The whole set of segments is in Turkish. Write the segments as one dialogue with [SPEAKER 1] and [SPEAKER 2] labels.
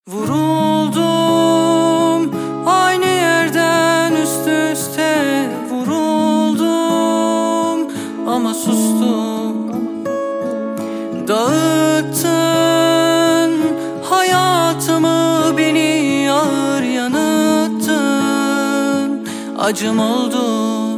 [SPEAKER 1] Vuruldum aynı yerden üst üste vuruldum ama sustum. Dağıttın hayatımı, beni ağır yanıttın. Acım oldu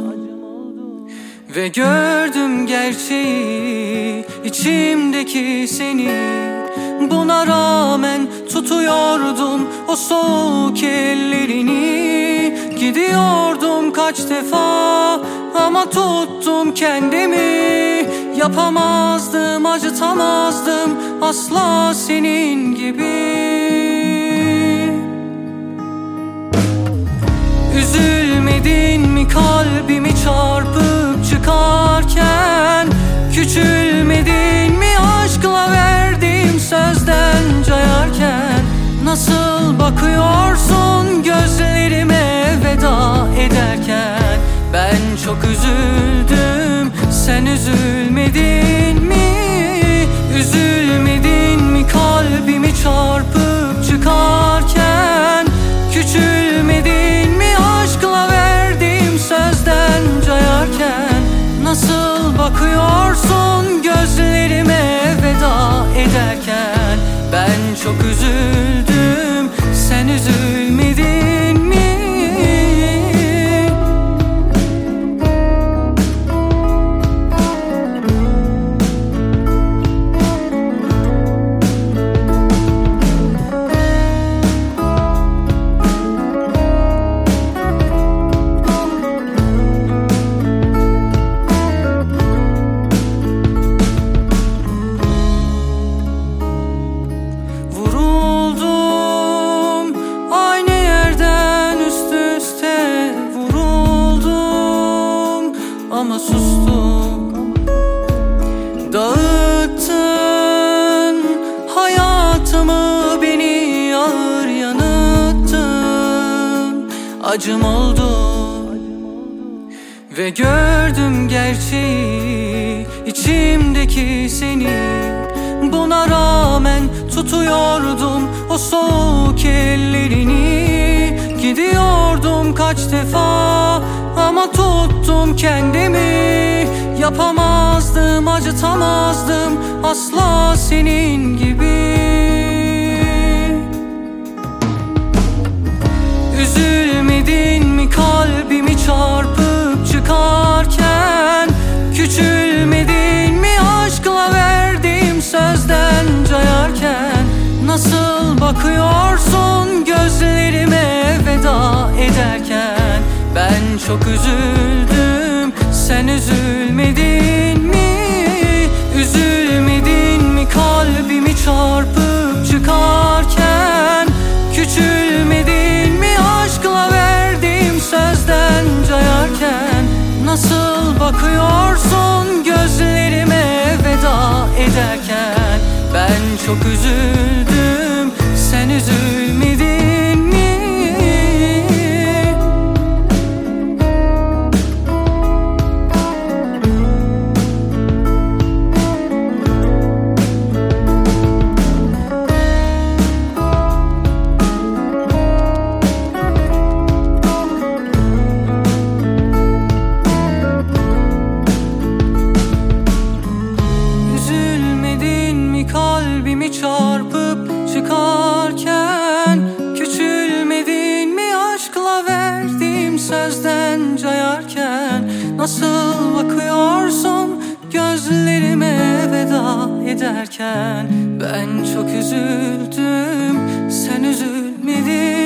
[SPEAKER 1] ve gördüm gerçeği, içimdeki seni. Buna rağmen tutuyordum o soğuk ellerini. Gidiyordum kaç defa ama tuttum kendimi. Yapamazdım, acıtamazdım asla senin gibi. Üzülmedin mi kalbimi çarpıp çıkarken? Küçülmedin mi aşkla verdiğim sözden cayarken? Nasıl bakıyorsun gözlerime veda ederken? Ben çok üzüldüm, sen üzülmedin mi? Üzülmedin mi kalbimi çarpıp çıkarken? Küçülmedin mi aşkla verdiğim sözden cayarken? Nasıl bakıyorsun gözlerime veda ederken? Ben çok üzüldüm, sen üzülmedin mi? Ama sustum. Dağıttın hayatımı, beni ağır yanıttın. Acım oldu ve gördüm gerçeği, içimdeki seni. Buna rağmen tutuyordum o soğuk ellerini. Gidiyordum kaç defa ama tuttum kendimi. Yapamazdım, acıtamazdım asla senin gibi. Üzülmedin mi kalbimi çarpıp çıkarken? Küçülmedin mi aşkla verdiğim sözden cayarken? Nasıl bakıyorsun gözlerime veda ederken? Ben çok üzüldüm, sen üzülmedin mi? Üzülmedin mi kalbimi çarpıp çıkarken? Küçülmedin mi aşkla verdiğim sözden cayarken? Nasıl bakıyorsun gözlerime veda ederken? Ben çok üzüldüm, sen üzülmedin mi? Kalbimi çarpıp çıkarken? Küçülmedin mi aşkla verdiğim sözden cayarken? Nasıl bakıyorsun gözlerime veda ederken? Ben çok üzüldüm, sen üzülmedin